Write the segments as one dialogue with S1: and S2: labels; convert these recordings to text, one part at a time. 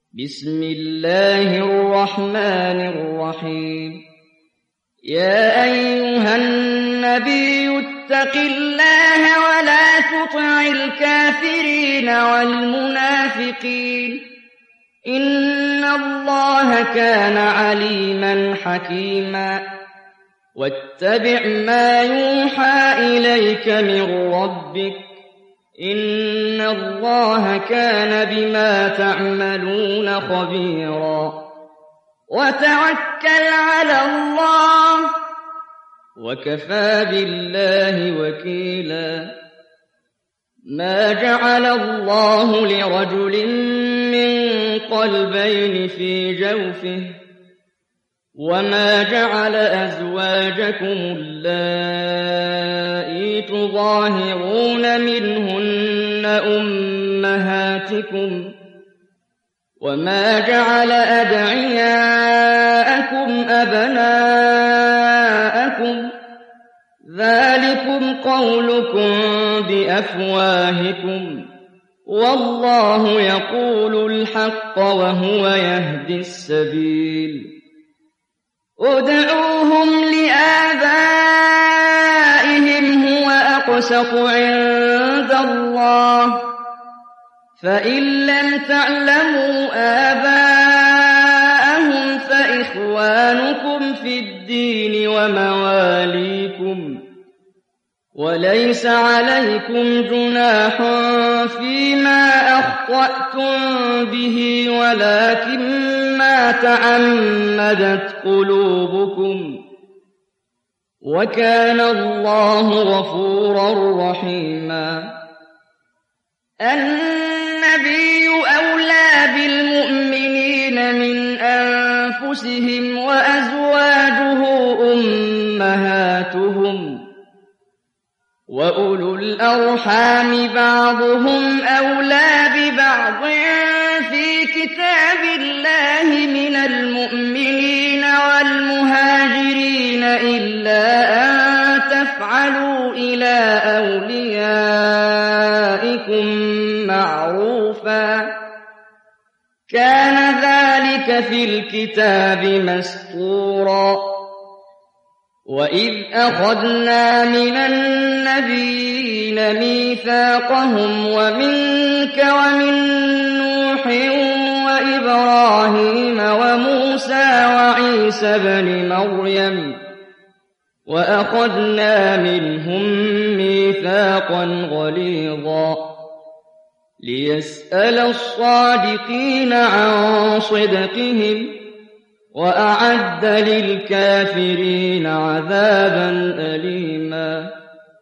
S1: بسم الله الرحمن الرحيم يا أيها النبي اتق الله ولا تطع الكافرين والمنافقين إن الله كان عليما حكيما واتبع ما يوحى إليك من ربك إن الله كان بما تعملون خبيرا وتوكل على الله وكفى بالله وكيلا ما جعل الله لرجل من قلبين في جوفه وما جعل أزواجكم اللائي تظاهرون منهن أمهاتكم وما جعل أدعياءكم أبناءكم ذلكم قولكم بأفواهكم والله يقول الحق وهو يهدي السبيل ادعوهم لآبائهم هو أقسط عند الله فإن لم تعلموا آباءهم فإخوانكم في الدين ومواليكم وليس عليكم جناح فيما أخطأتم به ولكن ما تعمدت قلوبكم وكان الله غفورا رحيما النبي أولى بالمؤمنين من أنفسهم وأزواجه أمهاتهم وأولو الأرحام بعضهم أولى ببعض في كتاب الله من المؤمنين والمهاجرين إلا أن تفعلوا إلى أوليائكم معروفا كان ذلك في الكتاب مسطورا وإذ أخذنا من النبيين ميثاقهم ومنك ومن نوح وإبراهيم وموسى وعيسى بن مريم وأخذنا منهم ميثاقا غليظا ليسأل الصادقين عن صدقهم وأعد للكافرين عذابا أليما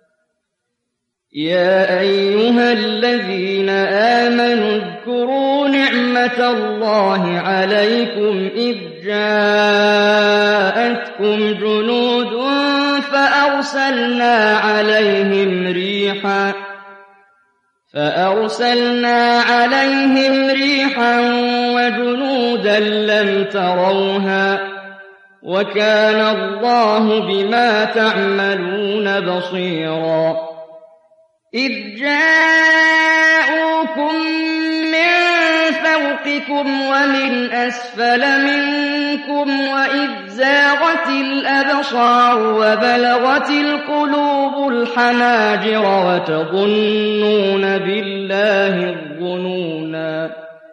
S1: يا أيها الذين آمنوا اذكروا نعمة الله عليكم إذ جاءتكم جنود فأرسلنا عليهم ريحا وجنودا لم تروها وكان الله بما تعملون بصيرا إذ جاءوكم من فوقكم ومن أسفل منكم وإذ زاغت الأبصار وبلغت القلوب الحناجر وتظنون بالله الظنونا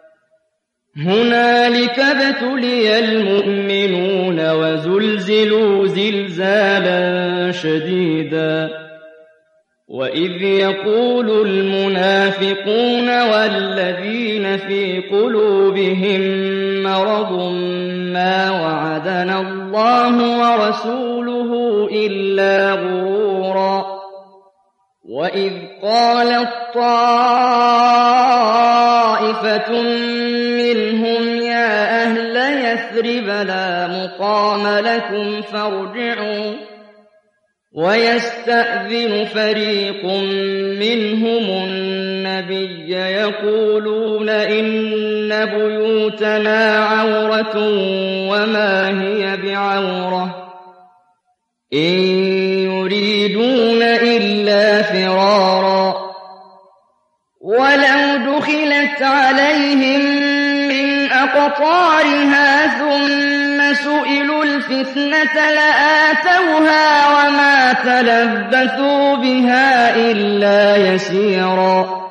S1: هنالك ابتلي المؤمنون وزلزلوا زلزالا شديدا وإذ يقول المنافقون والذين في قلوبهم مرض ما وعدنا الله ورسوله إلا غرورا وإذ قالت طائفة منهم يا أهل يثرب لا مقام لكم فارجعوا ويستأذن فريق منهم النبي يقولون إن بيوتنا عورة وما هي بعورة إن يريدون إلا فرارا ولو دخلت عليهم من أقطارها ثم سئلوا الفتنة لآتوها وما تلبثوا بها إلا يسيرا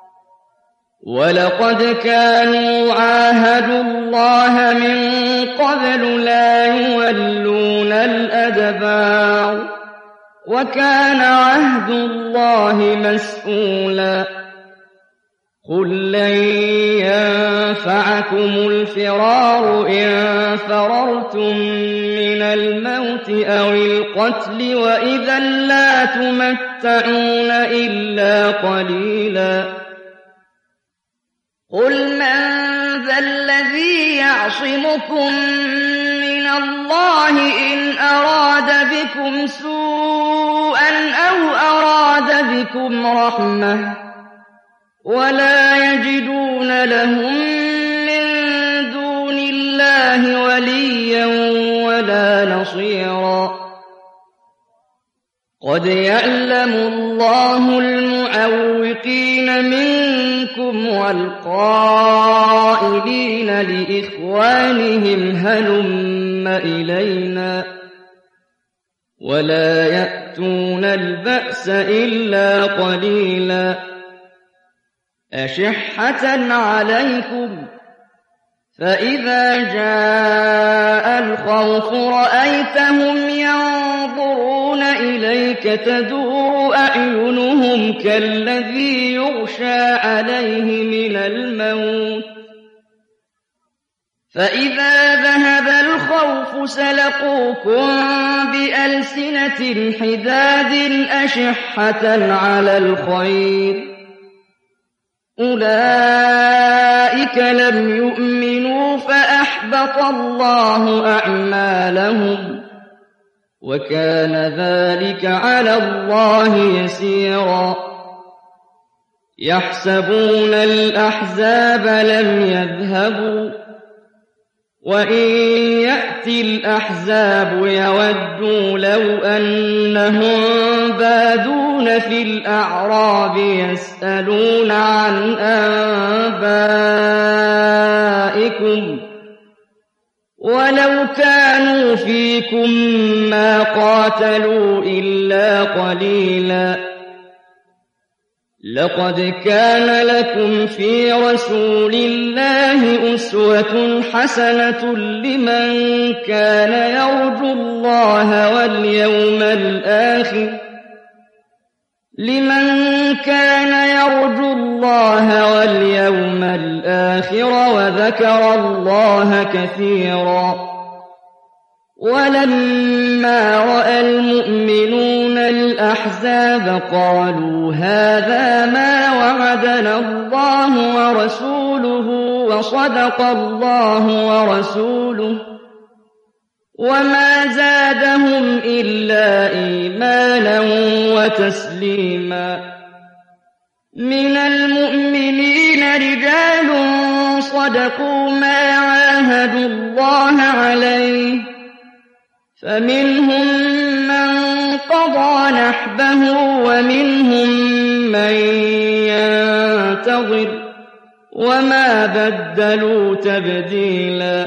S1: ولقد كانوا عاهدوا الله من قبل لا يولون الأدبار وكان عهد الله مسؤولا قل لن ينفعكم الفرار إن فررتم من الموت أو القتل وإذا لا تمتعون إلا قليلا قل من ذا الذي يعصمكم من الله إن أراد بكم سوءا أو أراد بكم رحمة ولا يجدون لهم من دون الله وليا ولا نصيرا قد يعلم الله المعوقين منكم والقائلين لإخوانهم هلم إلينا ولا يأتون البأس إلا قليلا أشحة عليكم فإذا جاء الخوف رأيتهم ينظرون إليك تدور أعينهم كالذي يغشى عليه من الموت فإذا ذهب الخوف سلقوكم بألسنة حداد أشحة على الخير أولئك لم يؤمنوا فأحبط الله أعمالهم وكان ذلك على الله يسيرا يحسبون الأحزاب لم يذهبوا وإن يأتي الأحزاب يودوا لو أنهم بادون في الأعراب يسألون عن أنبائكم ولو كانوا فيكم ما قاتلوا إلا قليلا لقد كان لكم في رسول الله أسوة حسنة لمن كان يرجو الله واليوم الآخر وذكر الله كثيرا ولما رأى المؤمنون الأحزاب قالوا هذا ما وعدنا الله ورسوله وصدق الله ورسوله وما زادهم إلا إيمانا وتسليما من المؤمنين رجال صدقوا ما عاهدوا الله عليه فمنهم من قضى نحبه ومنهم من ينتظر وما بدلوا تبديلا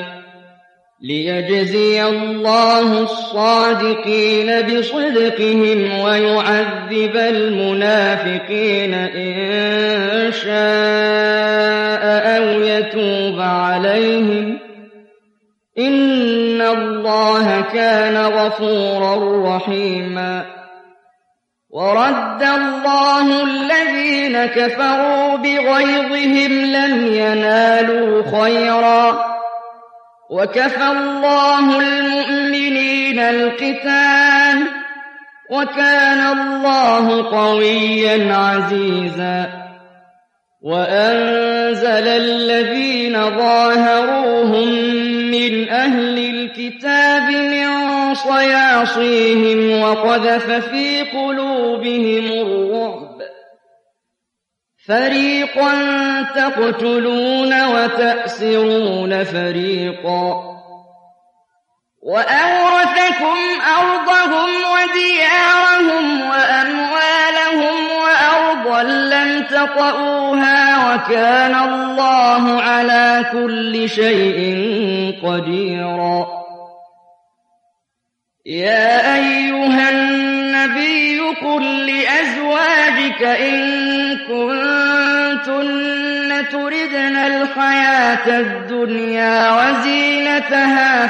S1: ليجزي الله الصادقين بصدقهم ويعذب المنافقين إن شاء أو يتوب عليهم إن الله كان غفورا رحيما ورد الله الذين كفروا بغيظهم لم ينالوا خيرا وكفى الله المؤمنين القتال وكان الله قويا عزيزا وأنزل الذين ظاهروهم من أهل الكتاب من صياصيهم وقذف في قلوبهم الرعب فريقا تقتلون وتأسرون فريقا وأورثكم أرضهم وديارهم وأموالهم وأرضا لم تطئوها وكان الله على كل شيء قديرا يا أيها النبي قل لأزواجك إن كنتن تردن الحياة الدنيا وزينتها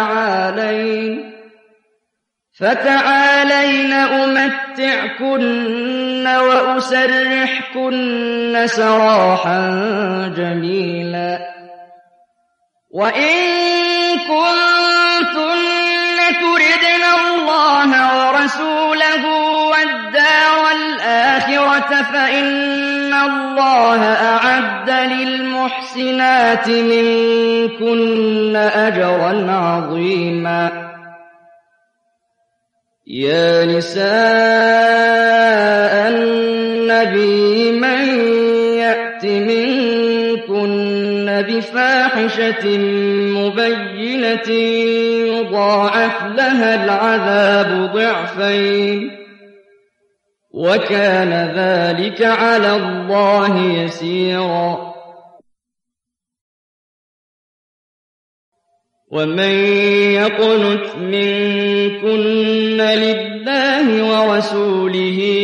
S1: فتعالين أمتعكن وأسرحكن سراحا جميلا وإن كنتن تردن الله ورسوله والدار الآخرة فإن الله أعد للمحسنات منكن أجرا عظيما يا نساء النبي من يأت منكن بفاحشة مبينة يضاعف لها العذاب ضعفين وكان ذلك على الله يسيرا ومن يقنت منكن لله ورسوله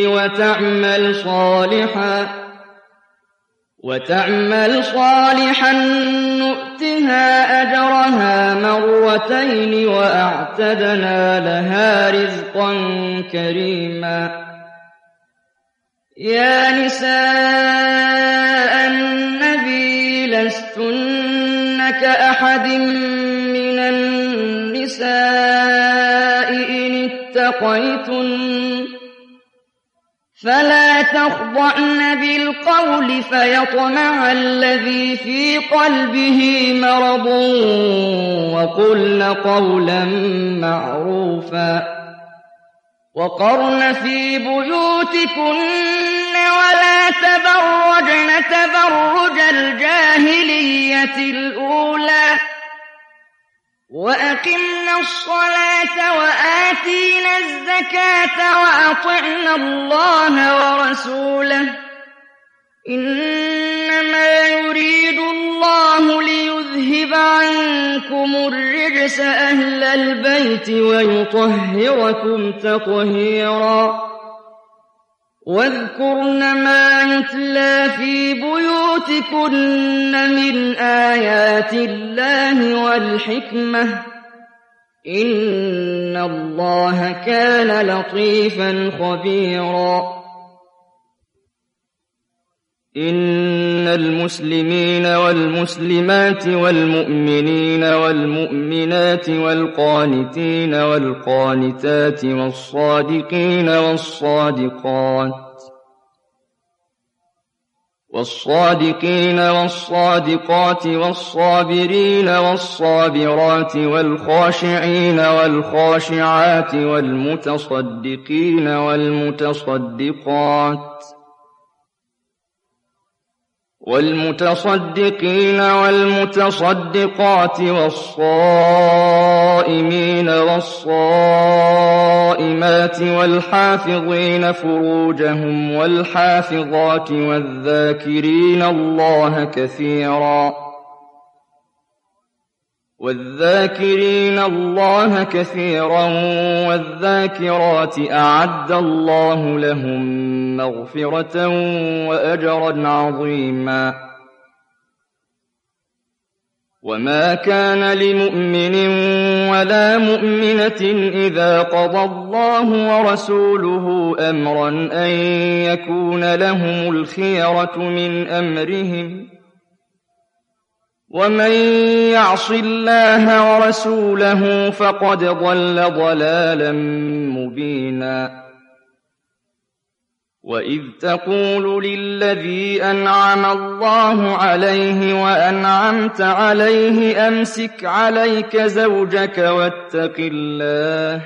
S1: وتعمل صالحا نؤتها أجرها مرتين وأعتدنا لها رزقا كريما يا نساء النبي لستن كأحد من النساء إن اتقيتن فلا تخضعن بالقول فيطمع الذي في قلبه مرض وقلن قولا معروفا وقرن في بيوتكن ولا تبرجن تبرج الجاهلية الأولى وأقمنا الصلاة وآتينا الزكاة وأطعنا الله ورسوله إنما يريد الله ليذهب عنكم الرجس أهل البيت ويطهركم تطهيرا واذكرن ما يتلى في بيوتكن من آيات الله والحكمة إن الله كان لطيفا خبيرا إن المسلمين والمسلمات والمؤمنين والمؤمنات والقانتين والقانتات والصادقين والصادقات والصابرين والصابرات والخاشعين والخاشعات والمتصدقين والمتصدقات والصائمين والصائمات والحافظين فروجهم والحافظات والذاكرين الله كثيرا والذاكرات أعد الله لهم مغفرة وأجرا عظيما وما كان لمؤمن ولا مؤمنة إذا قضى الله ورسوله أمرا أن يكون لهم الخيرة من أمرهم ومن يعص الله ورسوله فقد ضل ضلالا مبينا وإذ تقول للذي أنعم الله عليه وأنعمت عليه أمسك عليك زوجك واتق الله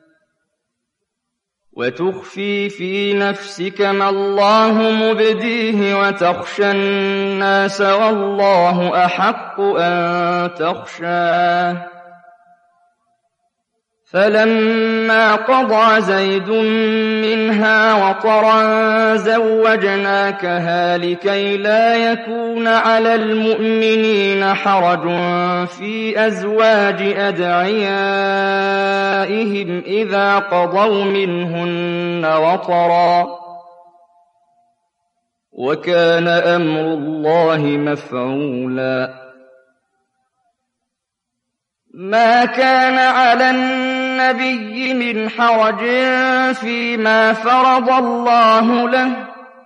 S1: وتخفي في نفسك ما الله مبديه وتخشى الناس والله أحق أن تخشاه فلما قضى زيد منها وطرا زوجناكها لكي لا يكون على المؤمنين حرج في أزواج أدعيائهم إذا قضوا منهن وطرا وكان أمر الله مفعولا ما كان على النبي من حرج فيما فرض الله له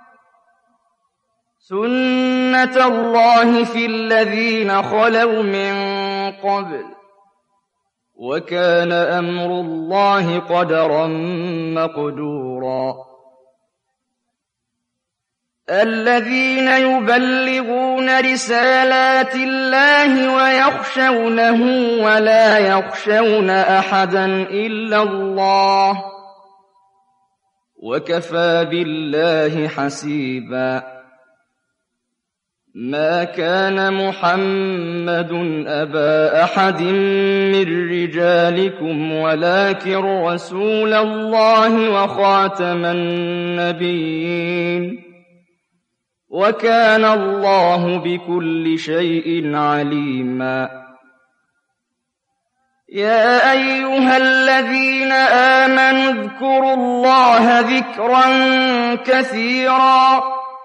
S1: سنة الله في الذين خلوا من قبل وكان أمر الله قدرا مقدورا الذين يبلغون رسالات الله ويخشونه ولا يخشون أحدا إلا الله وكفى بالله حسيبا ما كان محمد أبا أحد من رجالكم ولكن رسول الله وخاتم النبيين وكان الله بكل شيء عليما يا أيها الذين آمنوا اذكروا الله ذكرا كثيرا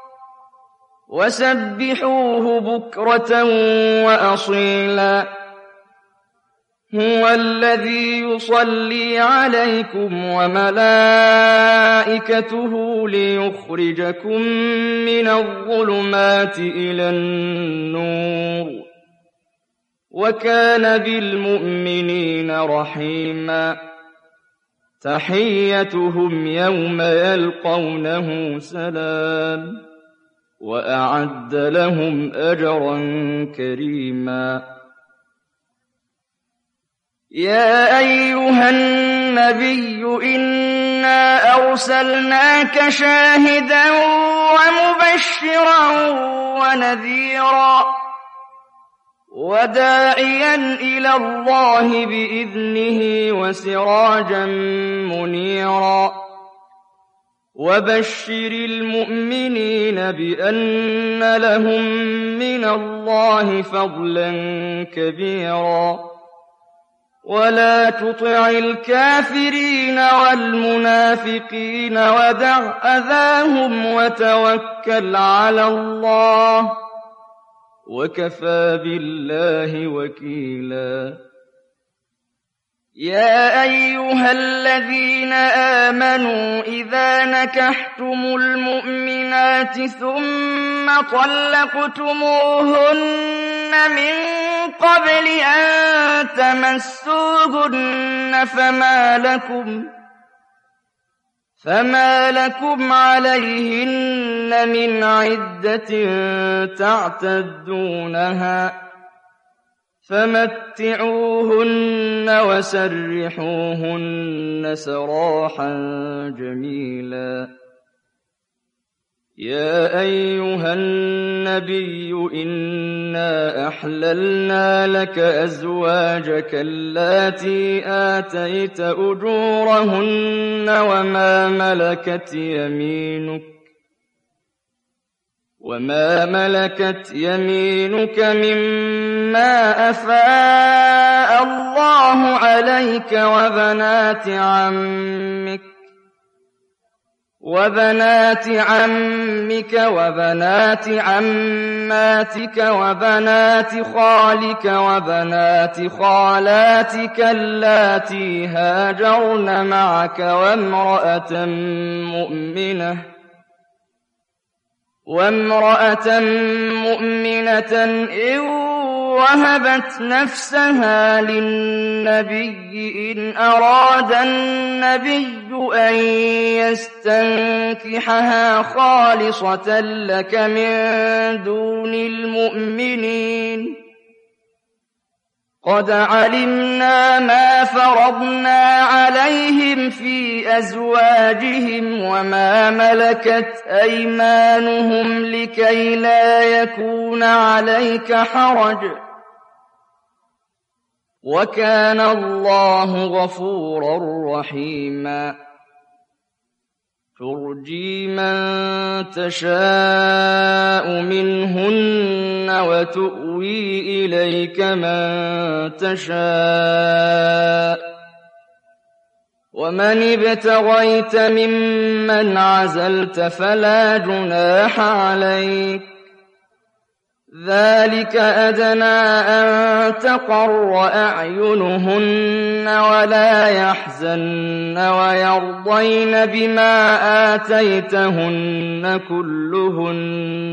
S1: وسبحوه بكرة وأصيلا هو الذي يصلي عليكم وملائكته ليخرجكم من الظلمات إلى النور وكان بالمؤمنين رحيما تحيتهم يوم يلقونه سلام وأعد لهم أجرا كريما يا أيها النبي إنا أرسلناك شاهدا ومبشرا ونذيرا وداعيا إلى الله بإذنه وسراجا منيرا وبشر المؤمنين بأن لهم من الله فضلا كبيرا ولا تطع الكافرين والمنافقين ودع أذاهم وتوكل على الله وكفى بالله وكيلا يا أيها الذين آمنوا إذا نكحتم المؤمنات ثم طلقتموهن من قبل أن تمسوهن فما لكم عليهن من عدة تعتدونها فمتعوهن وسرحوهن سراحا جميلا يا أيها النبي إنا أحللنا لك أزواجك اللاتي آتيت أجورهن وما ملكت يمينك مما أفاء الله عليك وبنات عمك وبنات عماتك وبنات خالك وبنات خالاتك اللاتي هاجرن معك وامرأة مؤمنة إن وهبت نفسها للنبي إن أراد النبي أن يستنكحها خالصة لك من دون المؤمنين قد علمنا ما فرضنا عليهم في أزواجهم وما ملكت أيمانهم لكي لا يكون عليك حرج وكان الله غفورا رحيما ترجي من تشاء منهن وتؤوي إليك من تشاء ومن ابتغيت ممن عزلت فلا جناح عليك ذلك أدنى أن تقر أعينهن ولا يحزن ويرضين بما آتيتهن كلهن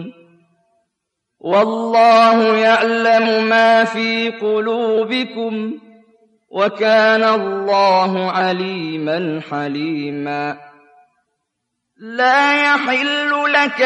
S1: والله يعلم ما في قلوبكم وكان الله عليما حليما لا يحل لك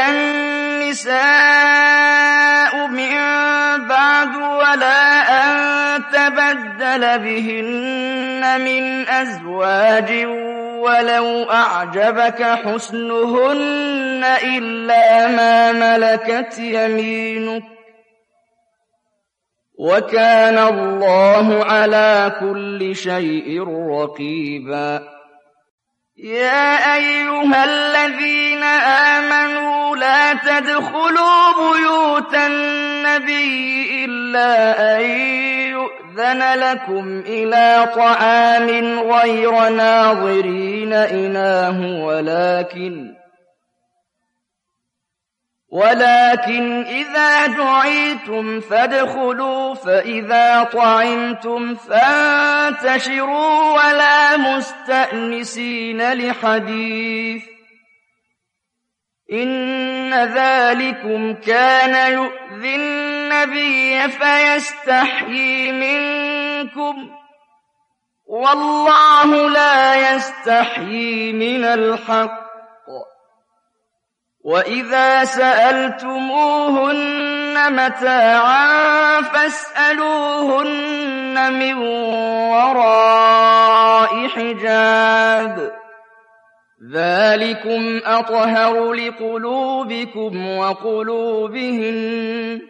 S1: النساء من بعد ولا أن تبدل بهن من أزواج ولو أعجبك حسنهن إلا ما ملكت يمينك وكان الله على كل شيء رقيبا يا أيها الذين آمنوا لا تدخلوا بيوت النبي إلا أن يؤذن لكم إلى طعام غير ناظرين إناه ولكن إذا دعيتم فادخلوا فإذا طعمتم فانتشروا ولا مستأنسين لحديث إن ذلكم كان يؤذي النبي فيستحيي منكم والله لا يستحيي من الحق وإذا سألتموهن متاعا فاسألوهن من وراء حجاب ذلكم أطهر لقلوبكم وقلوبهن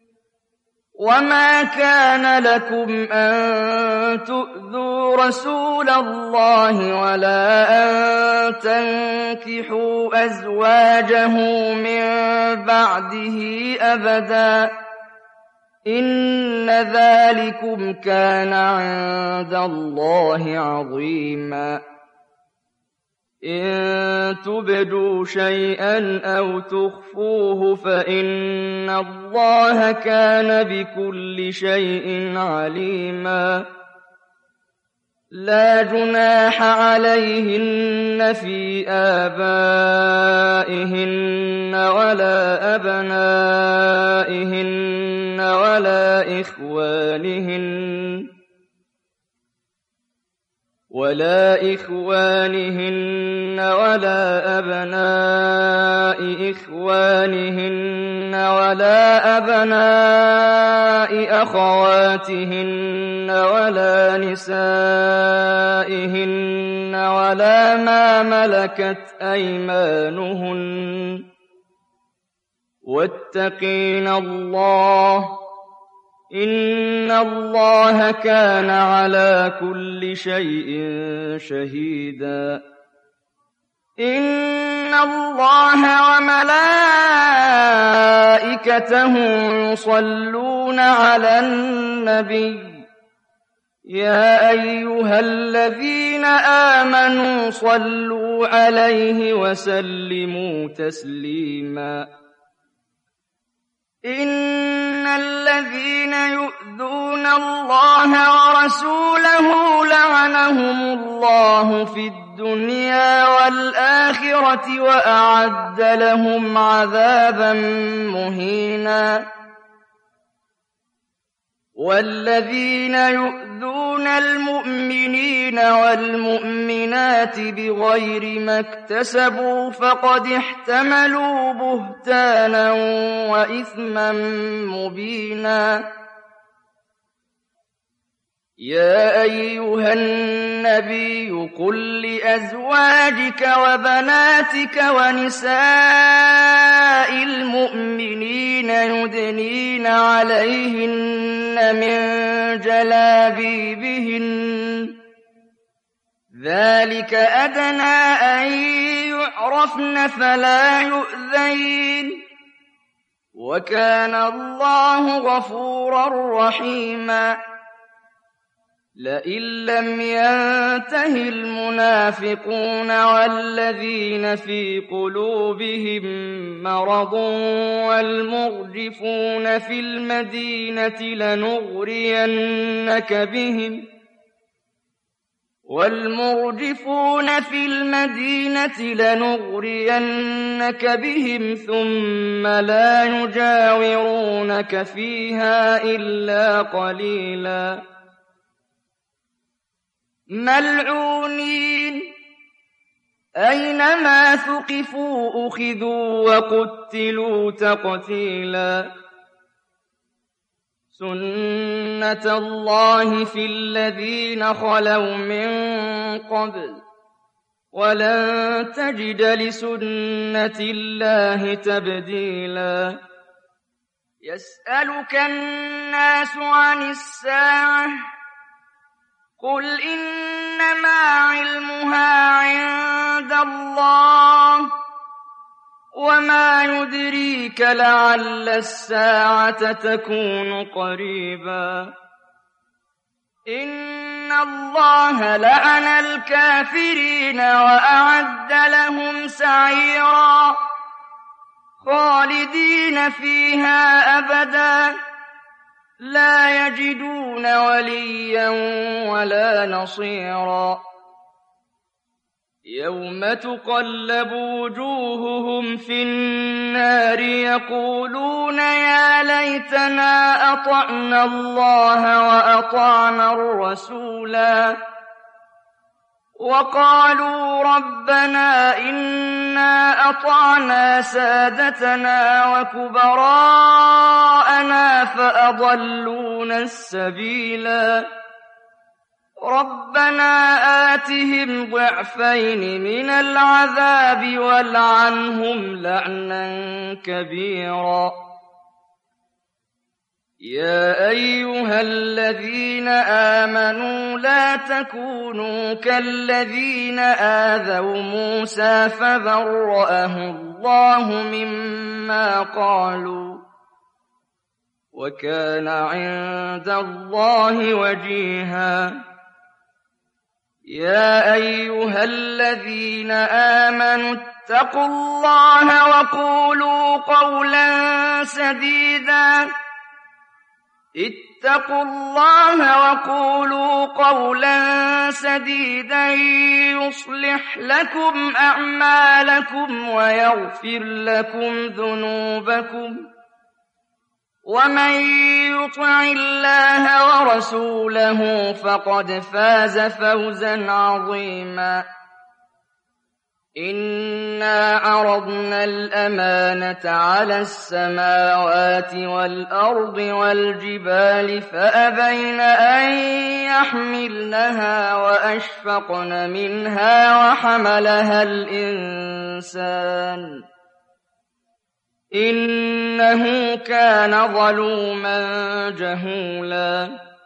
S1: وما كان لكم أن تؤذوا رسول الله ولا أن تنكحوا أزواجه من بعده أبدا إن ذلكم كان عند الله عظيما إن تبدوا شيئا أو تخفوه فإن الله كان بكل شيء عليما لا جناح عليهن في آبائهن ولا أبنائهن ولا إخوانهن ولا أبناء إخوانهن ولا أبناء أخواتهن ولا نسائهن ولا ما ملكت أيمانهن واتقين الله إن الله كان على كل شيء شهيدا إن الله وملائكته يصلون على النبي يا أيها الذين آمنوا صلوا عليه وسلموا تسليما إن الذين يؤذون الله ورسوله لعنهم الله في الدنيا والآخرة وأعد لهم عذابا مهينا والذين يؤذون المؤمنين والمؤمنات بغير ما اكتسبوا فقد احتملوا بهتانا وإثما مبينا يا أيها النبي قل لأزواجك وبناتك ونساء المؤمنين يدنين عليهن يخرجن من جلابيبهن ذلك أدنى أن يعرفن فلا يؤذين وكان الله غفورا رحيما لئن لم ينته المنافقون والذين في قلوبهم مرض والمرجفون في المدينة لنغرينك بهم ثم لا يجاورونك فيها إلا قليلا ملعونين أينما ثقفوا أخذوا وقتلوا تقتيلا سنة الله في الذين خلوا من قبل ولن تجد لسنة الله تبديلا يسألك الناس عن الساعة قل إنما علمها عند الله وما يدريك لعل الساعة تكون قريبا إن الله لعن الكافرين وأعد لهم سعيرا خالدين فيها أبدا لا يجدون وليا ولا نصيرا يوم تقلب وجوههم في النار يقولون يا ليتنا أطعنا الله وأطعنا الرسولا وقالوا ربنا إنا أطعنا سادتنا وكبراءنا فأضلونا السبيلا ربنا آتهم ضعفين من العذاب والعنهم لعنا كبيرا يا أيها الذين آمنوا لا تكونوا كالذين آذوا موسى فبرأه الله مما قالوا وكان عند الله وجيها يا أيها الذين آمنوا اتقوا الله وقولوا قولا سديدا يصلح لكم أعمالكم ويغفر لكم ذنوبكم ومن يطع الله ورسوله فقد فاز فوزا عظيما إنا عرضنا الأمانة على السماوات والأرض والجبال فأبين أن يحملنها وأشفقن منها وحملها الإنسان إنه كان ظلوما جهولا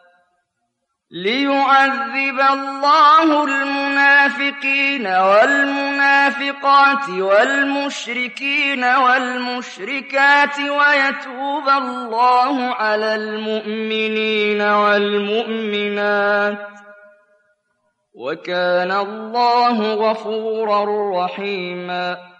S1: ليعذب الله المنافقين والمنافقات والمشركين والمشركات ويتوب الله على المؤمنين والمؤمنات وكان الله غفورا رحيما